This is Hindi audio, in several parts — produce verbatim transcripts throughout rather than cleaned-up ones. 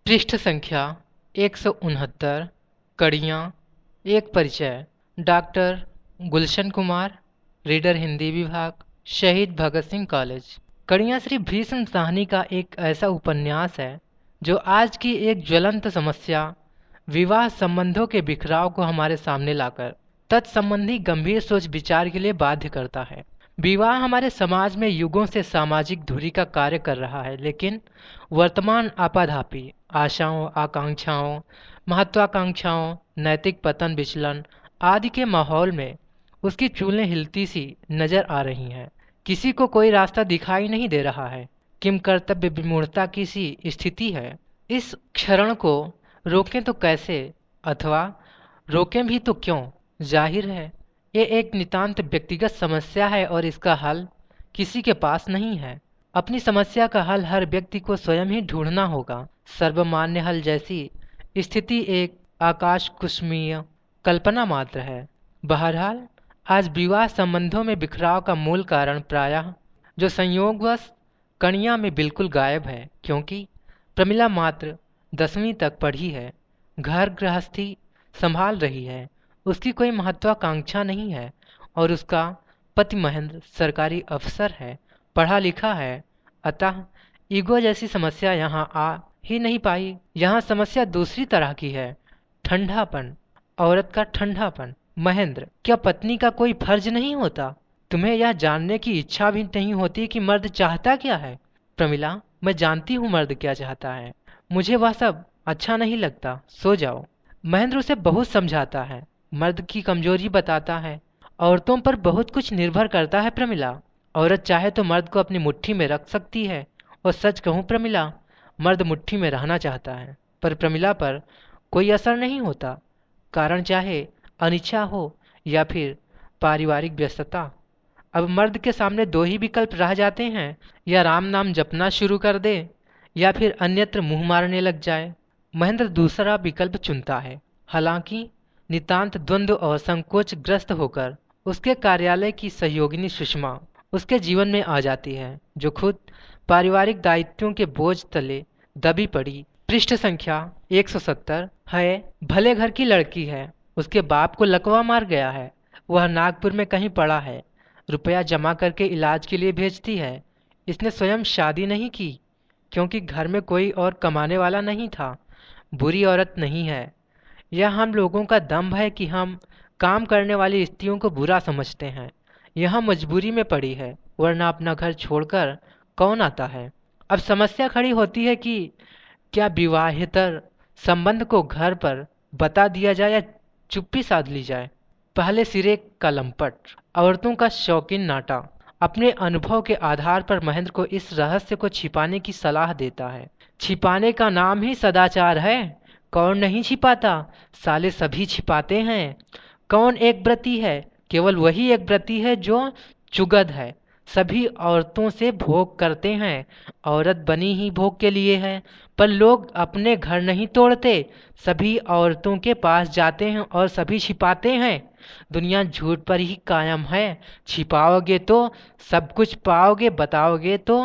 पृष्ठ संख्या एक सौ उनहत्तर। कड़ियाँ। एक परिचय। डॉक्टर गुलशन कुमार, रीडर हिंदी विभाग, शहीद भगत सिंह कॉलेज। कड़ियाँ श्री भीष्म साहनी का एक ऐसा उपन्यास है जो आज की एक ज्वलंत समस्या विवाह संबंधों के बिखराव को हमारे सामने लाकर तत्संबंधी गंभीर सोच विचार के लिए बाध्य करता है। विवाह हमारे समाज में युगों से सामाजिक दूरी का कार्य कर रहा है, लेकिन वर्तमान आपाधापी आशाओं, आकांक्षाओं, महत्वाकांक्षाओं, नैतिक पतन, विचलन आदि के माहौल में उसकी चूलें हिलती सी नजर आ रही हैं। किसी को कोई रास्ता दिखाई नहीं दे रहा है। किम कर्तव्य विमूढ़ता की सी स्थिति है। इस क्षरण को रोकें तो कैसे, अथवा रोकें भी तो क्यों? जाहिर है ये एक नितांत व्यक्तिगत समस्या है और इसका हल किसी के पास नहीं है। अपनी समस्या का हल हर व्यक्ति को स्वयं ही ढूंढना होगा। सर्वमान्य हल जैसी स्थिति एक आकाश कुसुमीय कल्पना मात्र है। बहरहाल आज विवाह संबंधों में बिखराव का मूल कारण प्रायः जो संयोगवश कड़ियाँ में बिल्कुल गायब है, क्योंकि प्रमिला मात्र दसवीं तक पढ़ी है, घर गृहस्थी संभाल रही है, उसकी कोई महत्वाकांक्षा नहीं है और उसका पति महेंद्र सरकारी अफसर है, पढ़ा लिखा है। अतः ईगो जैसी समस्या यहाँ आ ही नहीं पाई। यहाँ समस्या दूसरी तरह की है, ठंडापन, औरत का ठंडापन। महेंद्र, क्या पत्नी का कोई फर्ज नहीं होता? तुम्हें यह जानने की इच्छा भी नहीं होती कि मर्द चाहता क्या है? प्रमिला, मैं जानती हूँ मर्द क्या चाहता है, मुझे वह सब अच्छा नहीं लगता, सो जाओ। महेंद्र उसे बहुत समझाता है, मर्द की कमजोरी बताता है। औरतों पर बहुत कुछ निर्भर करता है प्रमिला। औरत चाहे तो मर्द को अपनी मुट्ठी में रख सकती है, और सच कहूँ प्रमिला, मर्द मुट्ठी में रहना चाहता है, पर प्रमिला पर कोई असर नहीं होता। कारण चाहे अनिच्छा हो या फिर पारिवारिक व्यस्तता। अब मर्द के सामने दो ही विकल्प रह जाते हैं, या राम नाम जपना शुरू कर दे या फिर अन्यत्र मुंह मारने लग जाए। महेंद्र दूसरा विकल्प चुनता है। हालांकि नितांत द्वंद्व और संकोच ग्रस्त होकर उसके कार्यालय की सहयोगिनी सुषमा उसके जीवन में आ जाती है, जो खुद पारिवारिक दायित्वों के बोझ तले दबी पड़ी। पृष्ठ संख्या एक सौ सत्तर है। भले घर की लड़की है, उसके बाप को लकवा मार गया है, वह नागपुर में कहीं पड़ा है, रुपया जमा करके इलाज के लिए भेजती है। इसने स्वयं शादी नहीं की क्योंकि घर में कोई और कमाने वाला नहीं था। बुरी औरत नहीं है, यह हम लोगों का दम्भ है कि हम काम करने वाली स्त्रियों को बुरा समझते हैं। यह मजबूरी में पड़ी है, वरना अपना घर छोड़कर कौन आता है। अब समस्या खड़ी होती है कि क्या विवाहेतर संबंध को घर पर बता दिया जाए या चुप्पी साध ली जाए। पहले सिरे का लंपट, औरतों का शौकीन नाटा, अपने अनुभव के आधार पर महेंद्र को इस रहस्य को छिपाने की सलाह देता है। छिपाने का नाम ही सदाचार है। कौन नहीं छिपाता? साले सभी छिपाते हैं। कौन एक व्रती है? केवल वही एक व्रती है जो चुगद है। सभी औरतों से भोग करते हैं, औरत बनी ही भोग के लिए है। पर लोग अपने घर नहीं तोड़ते, सभी औरतों के पास जाते हैं और सभी छिपाते हैं। दुनिया झूठ पर ही कायम है। छिपाओगे तो सब कुछ पाओगे, बताओगे तो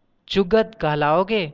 चुगद कहलाओगे।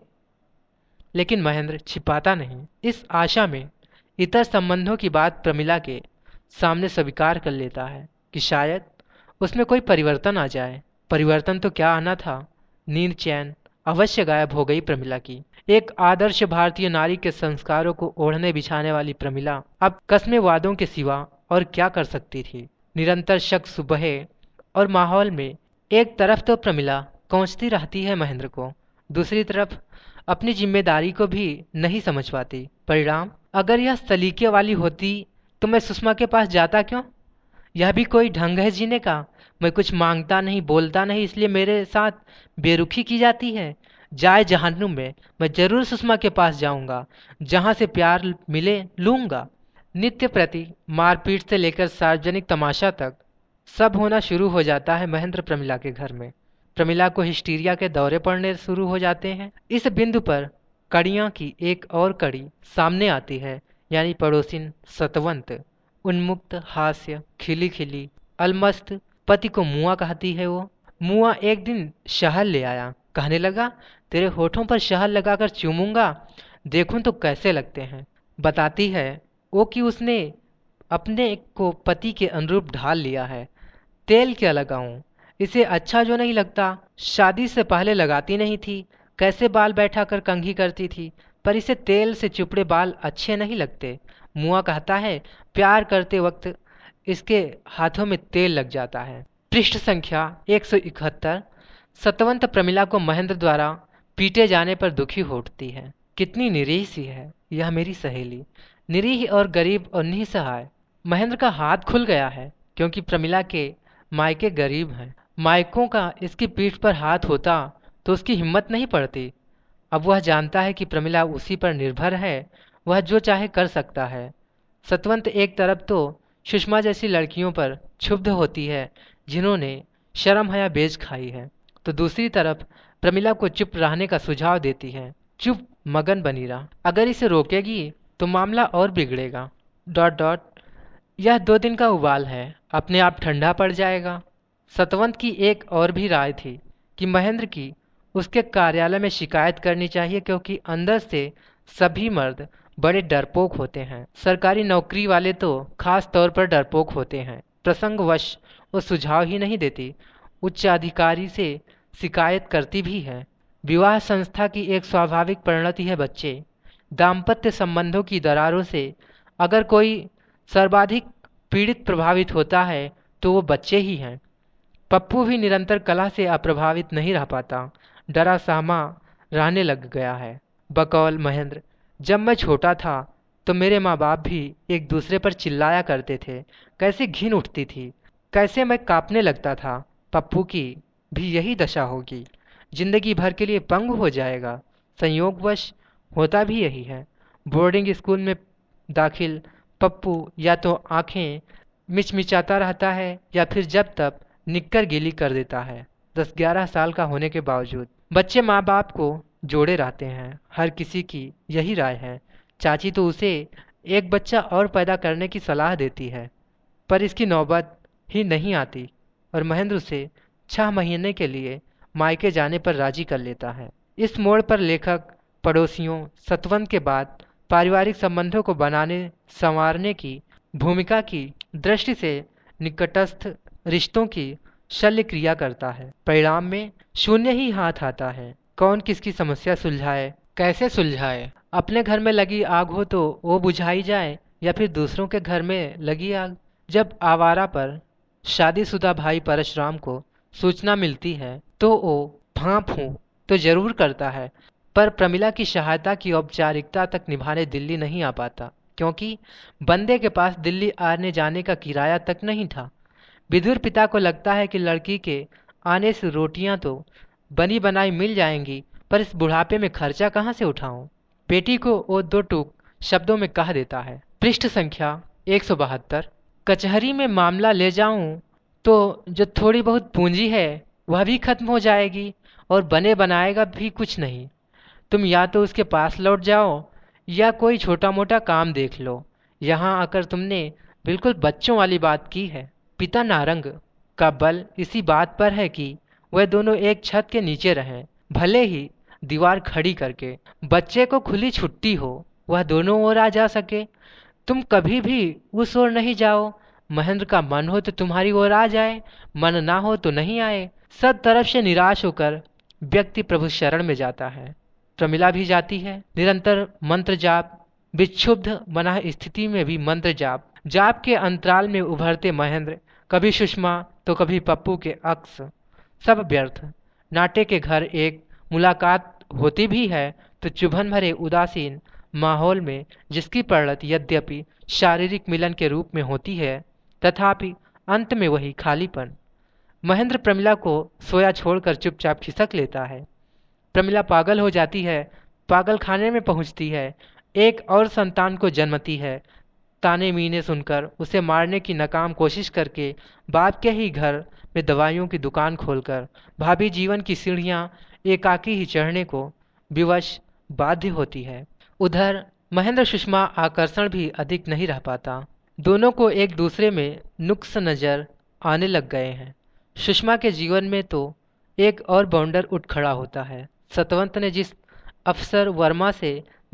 लेकिन महेंद्र छिपाता नहीं। इस आशा में इतर संबंधों की बात प्रमिला के सामने स्वीकार कर लेता है कि शायद उसमें कोई परिवर्तन आ जाए। परिवर्तन तो क्या आना था, नींद चैन अवश्य गायब हो गई प्रमिला की। एक आदर्श भारतीय नारी के संस्कारों को ओढ़ने बिछाने वाली प्रमिला अब कस्मे वादों के सिवा और क्या कर सकती थी। निरंतर शक सुबह और माहौल में एक तरफ तो प्रमिला कोंचती रहती है महेंद्र को, दूसरी तरफ अपनी जिम्मेदारी को भी नहीं समझ पाती। परिणाम, अगर यह सलीके वाली होती तो मैं सुषमा के पास जाता क्यों? यह भी कोई ढंग है जीने का? मैं कुछ मांगता नहीं, बोलता नहीं, इसलिए मेरे साथ बेरुखी की जाती है। जाए जहन्नुम में, मैं जरूर सुषमा के पास जाऊंगा, जहां से प्यार मिले लूंगा। नित्य प्रति मारपीट से लेकर सार्वजनिक तमाशा तक सब होना शुरू हो जाता है महेंद्र प्रमिला के घर में। प्रमिला को हिस्टीरिया के दौरे पड़ने शुरू हो जाते हैं। इस बिंदु पर कड़ियाँ की एक और कड़ी सामने आती है, यानी पड़ोसिन सतवंत, उन्मुक्त, हास्य, खिली खिली, अलमस्त, पति को मुआ कहती है। वो मुआ एक दिन शहद ले आया, कहने लगा तेरे होठों पर शहद लगाकर चूमूंगा, देखूं तो कैसे लगते हैं। बताती है वो कि उसने अपने को पति के अनुरूप ढाल लिया है। तेल क्या लगाऊं, इसे अच्छा जो नहीं लगता। शादी से पहले लगाती नहीं थी, कैसे बाल बैठा कर कंघी करती थी, पर इसे तेल से चिपड़े बाल अच्छे नहीं लगते। मुआ कहता है प्यार करते वक्त इसके हाथों में तेल लग जाता है। पृष्ठ संख्या एक सौ इकहत्तर। सतवंत प्रमिला को महेंद्र द्वारा पीटे जाने पर दुखी हो उठती है। कितनी निरीह सी है यह मेरी सहेली, निरीह और गरीब और निसहाय। महेंद्र का हाथ खुल गया है क्योंकि प्रमिला के मायके गरीब हैं। मायकों का इसकी पीठ पर हाथ होता तो उसकी हिम्मत नहीं पड़ती। अब वह जानता है कि प्रमिला उसी पर निर्भर है, वह जो चाहे कर सकता है। सतवंत एक तरफ तो सुषमा जैसी लड़कियों पर क्षुब्ध होती है जिन्होंने शर्म हया बेच खाई है, तो दूसरी तरफ प्रमिला को चुप रहने का सुझाव देती है। चुप मगन बनी रहा, अगर इसे रोकेगी तो मामला और बिगड़ेगा। डॉट डॉट यह दो दिन का उबाल है, अपने आप ठंडा पड़ जाएगा। सतवंत की एक और भी राय थी कि महेंद्र की उसके कार्यालय में शिकायत करनी चाहिए, क्योंकि अंदर से सभी मर्द बड़े डरपोक होते हैं। सरकारी नौकरी वाले तो खास तौर पर डरपोक होते हैं। प्रसंगवश वो सुझाव ही नहीं देती, उच्च अधिकारी से शिकायत करती भी है। विवाह संस्था की एक स्वाभाविक परिणति है बच्चे। दाम्पत्य संबंधों की दरारों से अगर कोई सर्वाधिक पीड़ित प्रभावित होता है तो वो बच्चे ही हैं। पप्पू भी निरंतर कला से अप्रभावित नहीं रह पाता, डरा सहमा रहने लग गया है। बकौल महेंद्र, जब मैं छोटा था तो मेरे माँ बाप भी एक दूसरे पर चिल्लाया करते थे, कैसे घिन उठती थी, कैसे मैं कांपने लगता था। पप्पू की भी यही दशा होगी, जिंदगी भर के लिए पंगु हो जाएगा। संयोगवश होता भी यही है। बोर्डिंग स्कूल में दाखिल पप्पू या तो आंखें मिचमिचाता रहता है या फिर जब तक निक्कर गीली कर देता है। दस ग्यारह साल का होने के बावजूद बच्चे माँ बाप को जोड़े रहते हैं, हर किसी की यही राय है। चाची तो उसे एक बच्चा और पैदा करने की सलाह देती है, पर इसकी नौबत ही नहीं आती और महेंद्र उसे छह महीने के लिए मायके जाने पर राजी कर लेता है। इस मोड़ पर लेखक पड़ोसियों सतवंत के बाद पारिवारिक संबंधों को बनाने संवारने की भूमिका की दृष्टि से निकटस्थ रिश्तों की शल्य क्रिया करता है। परिणाम में शून्य ही हाथ आता है। कौन किसकी समस्या सुलझाए, कैसे सुलझाए। अपने घर में लगी आग हो तो वो बुझाई जाए या फिर दूसरों के घर में लगी आग। जब आवारा पर शादीशुदा भाई परशुराम को सूचना मिलती है तो वो भांप हूँ तो जरूर करता है, पर प्रमिला की सहायता की औपचारिकता तक निभाने दिल्ली नहीं आ पाता, क्योंकि बंदे के पास दिल्ली आने जाने का किराया तक नहीं था। विदुर पिता को लगता है कि लड़की के आने से रोटियां तो बनी बनाई मिल जाएंगी, पर इस बुढ़ापे में खर्चा कहाँ से उठाऊं। बेटी को वो दो टूक शब्दों में कह देता है। पृष्ठ संख्या एक सौ बहत्तर। कचहरी में मामला ले जाऊं तो जो थोड़ी बहुत पूंजी है वह भी खत्म हो जाएगी और बने बनाएगा भी कुछ नहीं। तुम या तो उसके पास लौट जाओ या कोई छोटा मोटा काम देख लो। यहाँ आकर तुमने बिल्कुल बच्चों वाली बात की है। पिता नारंग का बल इसी बात पर है कि वह दोनों एक छत के नीचे रहें, भले ही दीवार खड़ी करके। बच्चे को खुली छुट्टी हो, वह दोनों ओर आ जा सके। तुम कभी भी उस ओर नहीं जाओ। महेंद्र का मन हो तो तुम्हारी ओर आ जाए, मन ना हो तो नहीं आए। सब तरफ से निराश होकर व्यक्ति प्रभु शरण में जाता है। प्रमिला भी जाती है। निरंतर मंत्र जाप, विक्षुब्ध मना स्थिति में भी मंत्र जाप। जाप के अंतराल में उभरते महेंद्र, कभी सुषमा तो कभी पप्पू के अक्स, सब व्यर्थ। नाटे के घर एक मुलाकात होती भी है तो चुभन भरे उदासीन माहौल में, जिसकी परिणति यद्यपि शारीरिक मिलन के रूप में होती है, तथापि अंत में वही खालीपन। महेंद्र प्रमिला को सोया छोड़कर चुपचाप खिसक लेता है। प्रमिला पागल हो जाती है, पागल खाने में पहुंचती है, एक और संतान को जन्मती है। ताने मीने सुनकर उसे मारने की नाकाम कोशिश करके बाप के ही घर में दवाइयों की दुकान खोलकर भाभी जीवन की सीढ़ियां एकाकी ही चढ़ने को विवश बाध्य होती है। उधर महेंद्र सुषमा आकर्षण भी अधिक नहीं रह पाता। दोनों को एक दूसरे में नुक्स नजर आने लग गए हैं। सुषमा के जीवन में तो एक और बाउंडर उठ खड़ा होता है। सतवंत ने जिस अफसर वर्मा से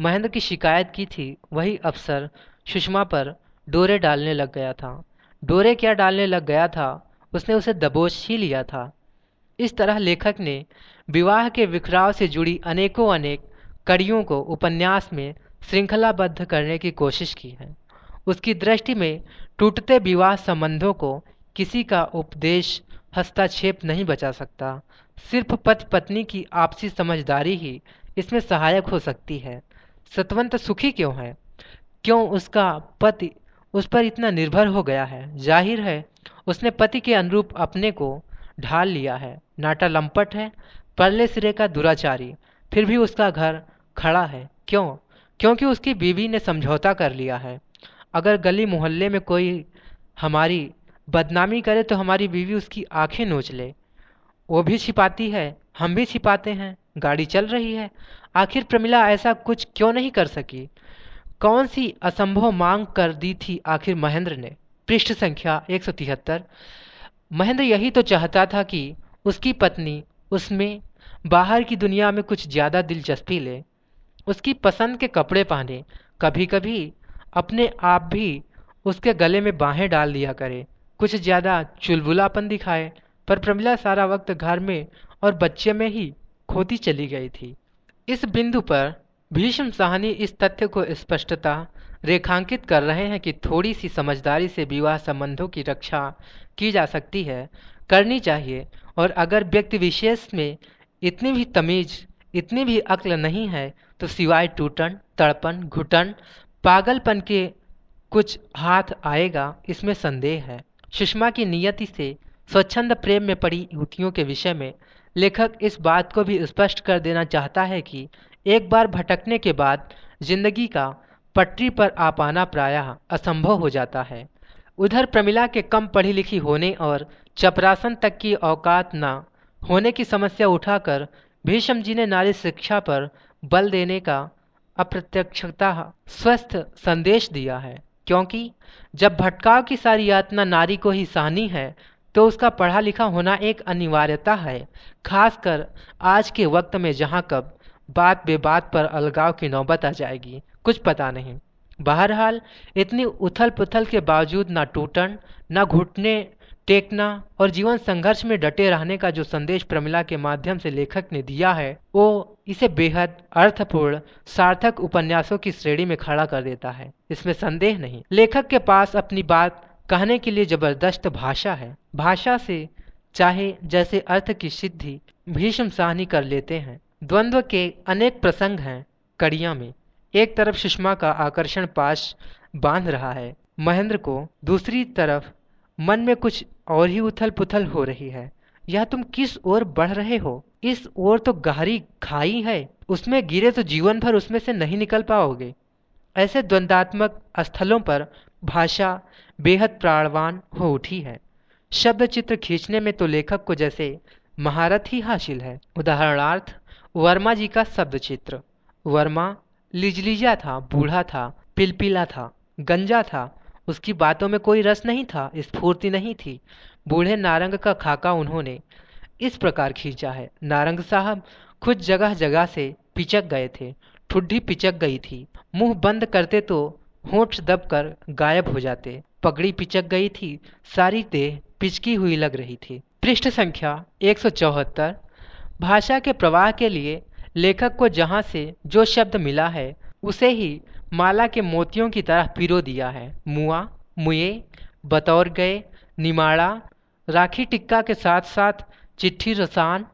महेंद्र की शिकायत की थी वही अफसर सुषमा पर डोरे डालने लग गया था। डोरे क्या डालने लग गया था, उसने उसे दबोच ही लिया था। इस तरह लेखक ने विवाह के बिखराव से जुड़ी अनेकों अनेक कड़ियों को उपन्यास में श्रृंखलाबद्ध करने की कोशिश की है। उसकी दृष्टि में टूटते विवाह संबंधों को किसी का उपदेश हस्तक्षेप नहीं बचा सकता। सिर्फ पति पत्नी की आपसी समझदारी ही इसमें सहायक हो सकती है। सतवंत सुखी क्यों है? क्यों उसका पति उस पर इतना निर्भर हो गया है? जाहिर है उसने पति के अनुरूप अपने को ढाल लिया है। नाटा लंपट है, परले सिरे का दुराचारी, फिर भी उसका घर खड़ा है। क्यों? क्योंकि उसकी बीवी ने समझौता कर लिया है। अगर गली मोहल्ले में कोई हमारी बदनामी करे तो हमारी बीवी उसकी आंखें नोच ले। वो भी छिपाती है, हम भी छिपाते हैं। गाड़ी चल रही है। आखिर प्रमिला ऐसा कुछ क्यों नहीं कर सकी? कौन सी असंभव मांग कर दी थी आखिर महेंद्र ने? पृष्ठ संख्या एक सौ तिहत्तर। महेंद्र यही तो चाहता था कि उसकी पत्नी उसमें बाहर की दुनिया में कुछ ज़्यादा दिलचस्पी ले, उसकी पसंद के कपड़े पहने, कभी कभी अपने आप भी उसके गले में बाहें डाल दिया करे, कुछ ज़्यादा चुलबुलापन दिखाए। पर प्रमिला सारा वक्त घर में और बच्चे में ही खोती चली गई थी। इस बिंदु पर भीष्म साहनी इस तथ्य को स्पष्टता रेखांकित कर रहे हैं कि थोड़ी सी समझदारी से विवाह संबंधों की रक्षा की जा सकती है, करनी चाहिए। और अगर व्यक्ति विशेष में इतनी भी तमीज, इतनी भी अक्ल नहीं है तो सिवाय टूटन, तड़पन, घुटन, पागलपन के कुछ हाथ आएगा, इसमें संदेह है। सुषमा की नियति से स्वच्छंद प्रेम में पड़ी युवतियों के विषय में लेखक इस बात को भी स्पष्ट कर देना चाहता है कि एक बार भटकने के बाद जिंदगी का पटरी पर आ पाना प्रायः असंभव हो जाता है। उधर प्रमिला के कम पढ़ी लिखी होने और चपरासन तक की औकात न होने की समस्या उठाकर भीष्म जी ने नारी शिक्षा पर बल देने का अप्रत्यक्षतः स्वस्थ संदेश दिया है। क्योंकि जब भटकाव की सारी यातना नारी को ही सहनी है तो उसका पढ़ा लिखा होना एक अनिवार्यता है, खासकर आज के वक्त में जहाँ कब बात बेबात पर अलगाव की नौबत आ जाएगी, कुछ पता नहीं। बहरहाल इतनी उथल पुथल के बावजूद ना टूटन, ना घुटने टेकना और जीवन संघर्ष में डटे रहने का जो संदेश प्रमिला के माध्यम से लेखक ने दिया है, वो इसे बेहद अर्थपूर्ण सार्थक उपन्यासों की श्रेणी में खड़ा कर देता है, इसमें संदेह नहीं। लेखक के पास अपनी बात कहने के लिए जबरदस्त भाषा है। भाषा से चाहे जैसे अर्थ की सिद्धि भीष्म साहनी कर लेते हैं। द्वंद्व के अनेक प्रसंग हैं कड़ियाँ में। एक तरफ सुषमा का आकर्षण पाश बांध रहा है महेंद्र को, दूसरी तरफ मन में कुछ और ही उथल पुथल हो रही है। यह तुम किस ओर बढ़ रहे हो? इस ओर तो गहरी खाई है, उसमें गिरे तो जीवन भर उसमें से नहीं निकल पाओगे। ऐसे द्वंद्वात्मक स्थलों पर भाषा बेहद प्राणवान हो उठी है। शब्द चित्र खींचने में तो लेखक को जैसे महारत ही हासिल है। उदाहरणार्थ वर्मा जी का शब्द चित्र। वर्मा लिजलिजा था, बूढ़ा था, पिलपिला था, गंजा था। उसकी बातों में कोई रस नहीं था, स्फूर्ति नहीं थी। बूढ़े नारंग का खाका उन्होंने इस प्रकार खींचा है। नारंग साहब खुद जगह जगह से पिचक गए थे, ठुड्डी पिचक गई थी, मुंह बंद करते तो होंठ दबकर गायब हो जाते, पगड़ी पिचक गई थी, सारी देह पिचकी हुई लग रही थी। पृष्ठ संख्या एक सौ चौहत्तर। भाषा के प्रवाह के लिए लेखक को जहाँ से जो शब्द मिला है उसे ही माला के मोतियों की तरह पिरो दिया है। मुआ, मुए, बतौर गए, निमाड़ा, राखी टिक्का के साथ साथ चिट्ठी रसान,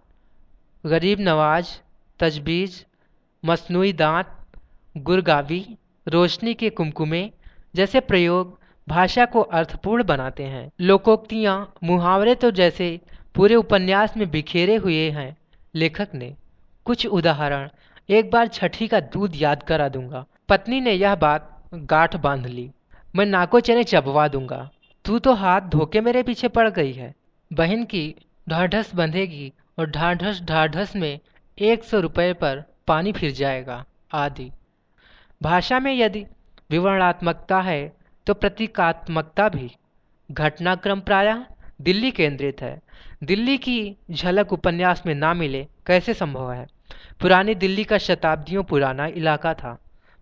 गरीब नवाज, तजबीज, मसनूई दांत, गुरगावी, रोशनी के कुमकुमे जैसे प्रयोग भाषा को अर्थपूर्ण बनाते हैं। लोकोक्तियाँ, मुहावरे तो जैसे पूरे उपन्यास में बिखेरे हुए हैं। लेखक ने कुछ उदाहरण एक बार छठी का दूध याद करा दूंगा। पत्नी ने यह बात गांठ बांध ली, मैं नाको चने चबवा दूंगा। तू तो हाथ धोके मेरे पीछे पड़ गई है। बहन की ढाढ़स बंधेगी और ढाढ़स ढाढ़स में एक सौ रुपये पर पानी फिर जाएगा आदि। भाषा में यदि विवरणात्मकता है तो प्रतीकात्मकता भी। घटनाक्रम प्रायः दिल्ली केंद्रित है। दिल्ली की झलक उपन्यास में ना मिले कैसे संभव है? पुरानी दिल्ली का शताब्दियों पुराना इलाका था।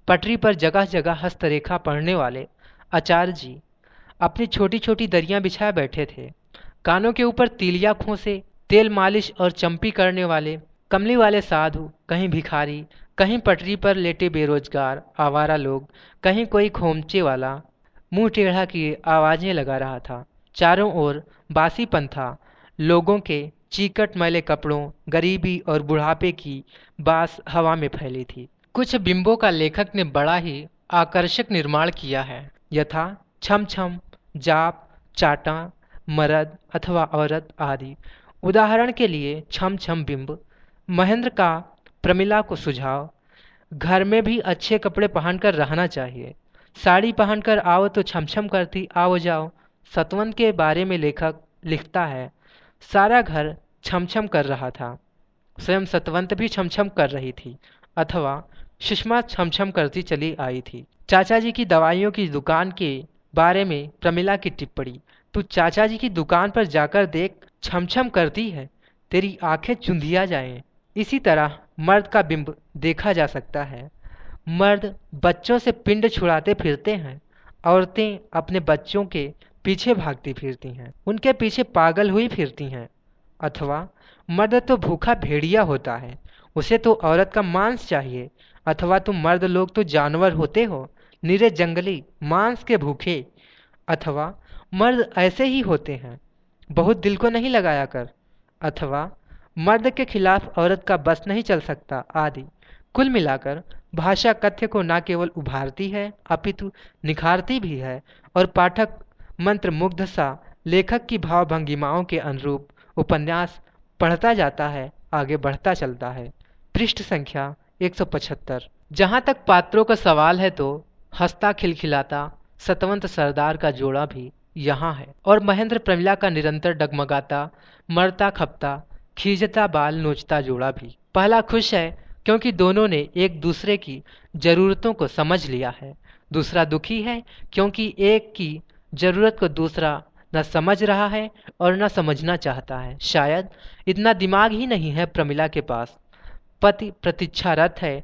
पटरी पर जगह जगह हस्तरेखा पढ़ने वाले आचार्य जी अपनी छोटी छोटी दरियां बिछाए बैठे थे। कानों के ऊपर तीलिया खोसे तेल मालिश और चंपी करने वाले कमली वाले साधु, कहीं भिखारी, कहीं पटरी पर लेटे बेरोजगार आवारा लोग, कहीं कोई खोमचे वाला मुंह टेढ़ा किए आवाजें लगा रहा था। चारों ओर बासीपन था। लोगों के चीकट मैले कपड़ों, गरीबी और बुढ़ापे की बास हवा में फैली थी। कुछ बिंबों का लेखक ने बड़ा ही आकर्षक निर्माण किया है, यथा छम छम, जाप, चाटा, मर्द अथवा औरत आदि। उदाहरण के लिए छम छम बिंब महेंद्र का प्रमिला को सुझाव, घर में भी अच्छे कपड़े पहनकर रहना चाहिए। साड़ी पहनकर आओ तो छमछम करती आओ जाओ। सतवंत के बारे में लेखक लिखता है, सारा घर छमछम कर रहा था, स्वयं सतवंत भी छमछम कर रही थी, अथवा सुषमा छमछम करती चली आई थी। चाचा जी की दवाइयों की दुकान के बारे में प्रमिला की टिप्पणी, तू चाचा जी की दुकान पर जाकर देख, छमछम करती है, तेरी आंखें चुंधिया जाएं। इसी तरह मर्द का बिंब देखा जा सकता है। मर्द बच्चों से पिंड छुड़ाते फिरते हैं, औरतें अपने बच्चों के पीछे भागती फिरती हैं, उनके पीछे पागल हुई फिरती हैं। अथवा मर्द तो भूखा भेड़िया होता है, उसे तो औरत का मांस चाहिए। अथवा तुम मर्द लोग तो जानवर होते हो, निरे जंगली मांस के भूखे। अथवा मर्द ऐसे ही होते हैं, बहुत दिल को नहीं लगाया कर। अथवा मर्द के खिलाफ औरत का बस नहीं चल सकता आदि। कुल मिलाकर भाषा कथ्य को न केवल उभारती है अपितु निखारती भी है, और पाठक मंत्रमुग्ध सा लेखक की भाव भंगिमाओं के अनुरूप उपन्यास पढ़ता जाता है, आगे बढ़ता चलता है। पृष्ठ संख्या एक सौ पचहत्तर। जहाँ तक पात्रों का सवाल है तो हंसता खिलखिलाता सतवंत सरदार का जोड़ा भी यहाँ है, और महेंद्र प्रमिला का निरंतर डगमगाता मरता खपता खींचता बाल नोचता जोड़ा भी। पहला खुश है क्योंकि दोनों ने एक दूसरे की जरूरतों को समझ लिया है। दूसरा दुखी है क्योंकि एक की जरूरत को दूसरा न समझ रहा है और न समझना चाहता है। शायद इतना दिमाग ही नहीं है प्रमिला के पास। पति प्रतीक्षारत है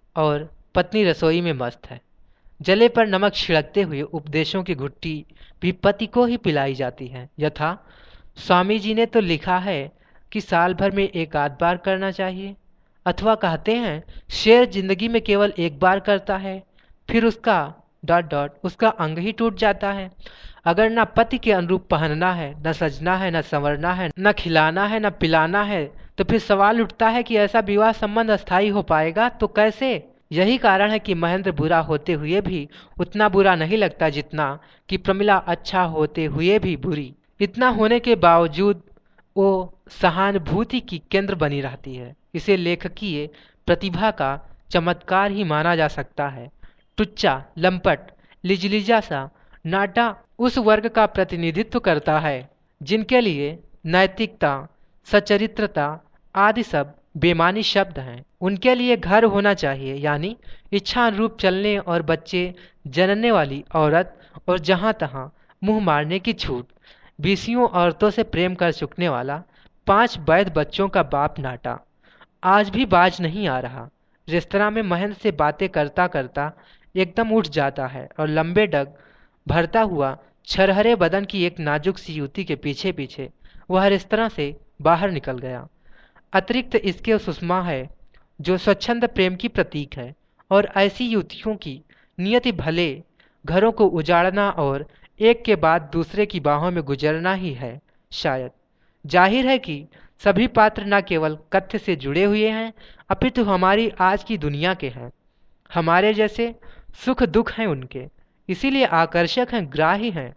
और पत्नी रसोई में मस्त है। जले पर नमक छिड़कते हुए उपदेशों की घुट्टी भी पति को ही पिलाई जाती है। यथा स्वामी जी ने तो लिखा है कि साल भर में एक आध बार करना चाहिए। अथवा कहते हैं शेर जिंदगी में केवल एक बार करता है, फिर उसका डॉट डॉट उसका अंग ही टूट जाता है। अगर ना पति के अनुरूप पहनना है, न सजना है, न संवरना है, न खिलाना है, न पिलाना है, तो फिर सवाल उठता है कि ऐसा विवाह संबंध अस्थायी हो पाएगा तो कैसे। यही कारण है कि महेंद्र बुरा होते हुए भी उतना बुरा नहीं लगता जितना कि प्रमिला अच्छा होते हुए भी बुरी। इतना होने के बावजूद वो सहानुभूति की केंद्र बनी रहती है। इसे लेखकीय प्रतिभा का चमत्कार ही माना जा सकता है। टुच्चा, लंपट, लिजलिजा सा नाटा उस वर्ग का प्रतिनिधित्व करता है जिनके लिए नैतिकता, सचरित्रता आदि सब बेमानी शब्द हैं। उनके लिए घर होना चाहिए, यानी इच्छा अनुरूप चलने और बच्चे जनने वाली औरत, और जहाँ तहाँ मुंह मारने की छूट। बीसियों औरतों से प्रेम कर चुकने वाला पांच वैध बच्चों का बाप नाटा आज भी बाज नहीं आ रहा। रेस्तरां में महेंद्र से बातें करता करता एकदम उठ जाता है और लंबे डग भरता हुआ छरहरे बदन की एक नाजुक सी युवती के पीछे पीछे वह रेस्तरां से बाहर निकल गया। अतिरिक्त इसके सुषमा है जो स्वच्छंद प्रेम की प्रतीक है, और ऐसी युवतियों की नियति भले घरों को उजाड़ना और एक के बाद दूसरे की बाहों में गुजरना ही है शायद। जाहिर है कि सभी पात्र न केवल कथ्य से जुड़े हुए हैं अपितु हमारी आज की दुनिया के हैं। हमारे जैसे सुख दुख हैं उनके, इसीलिए आकर्षक हैं, ग्राही हैं।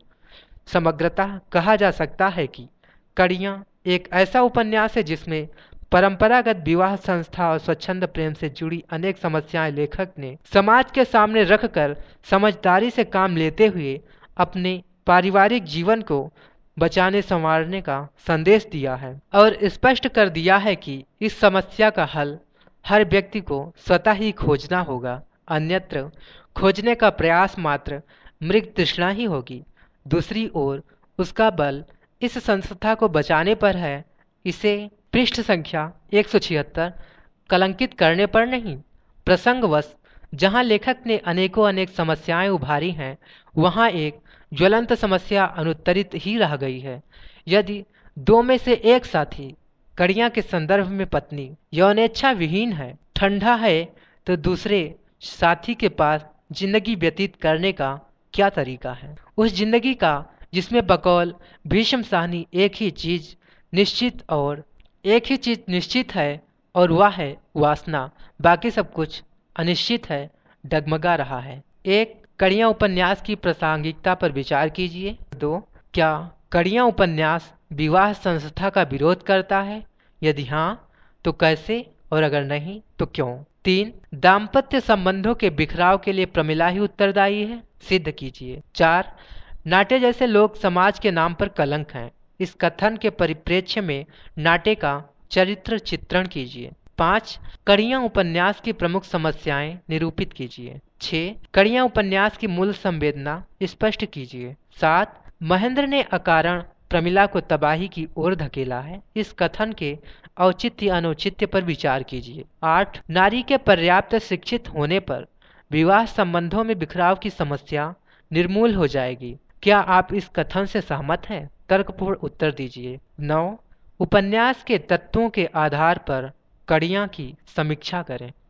समग्रतः कहा जा सकता है कि कड़ियाँ एक ऐसा उपन्यास है जिसमें परंपरागत विवाह संस्था और स्वच्छंद प्रेम से जुड़ी अनेक समस्याएं लेखक ने समाज के सामने रखकर समझदारी से काम लेते हुए अपने पारिवारिक जीवन को बचाने संवारने का संदेश दिया है, और स्पष्ट कर दिया है कि इस समस्या का हल हर व्यक्ति को स्वतः ही खोजना होगा, अन्यत्र खोजने का प्रयास मात्र मृग तृष्णा ही होगी। दूसरी ओर उसका बल इस संस्था को बचाने पर है, इसे पृष्ठ संख्या एक सौ छिहत्तर कलंकित करने पर नहीं। प्रसंगवश जहाँ लेखक ने अनेकों अनेक समस्याएं उभारी हैं, वहाँ एक ज्वलंत समस्या अनुत्तरित ही रह गई है। यदि दो में से एक साथी कड़ियाँ के संदर्भ में पत्नी यौनेच्छा विहीन है, ठंडा है, तो दूसरे साथी के पास जिंदगी व्यतीत करने का क्या तरीका है? उस जिंदगी का जिसमें बकौल भीष्म साहनी एक ही चीज निश्चित और एक ही चीज निश्चित है, और वह है वासना। बाकी सब कुछ अनिश्चित है, डगमगा रहा है। एक, कड़ियाँ उपन्यास की प्रासंगिकता पर विचार कीजिए। दो, क्या कड़ियाँ उपन्यास विवाह संस्था का विरोध करता है? यदि हाँ, तो कैसे, और अगर नहीं तो क्यों? तीन, दाम्पत्य संबंधों के बिखराव के लिए प्रमिला ही उत्तरदायी है? सिद्ध कीजिए। चार, नाट्य जैसे लोग समाज के नाम पर कलंक हैं। इस कथन के परिप्रेक्ष्य में नाट्य का चरित्र चित्रण कीजिए। पाँच, कड़ियाँ उपन्यास की प्रमुख समस्याएं निरूपित कीजिए। छः, कड़ियाँ उपन्यास की मूल संवेदना स्पष्ट कीजिए। सात, महेंद्र ने अकारण प्रमिला को तबाही की ओर धकेला है। इस कथन के औचित्य अनौचित्य पर विचार कीजिए। आठ, नारी के पर्याप्त शिक्षित होने पर विवाह संबंधों में बिखराव की समस्या निर्मूल हो जाएगी। क्या आप इस कथन से सहमत हैं? तर्कपूर्ण उत्तर दीजिए। नौ, उपन्यास के तत्वों के आधार पर कड़ियाँ की समीक्षा करें।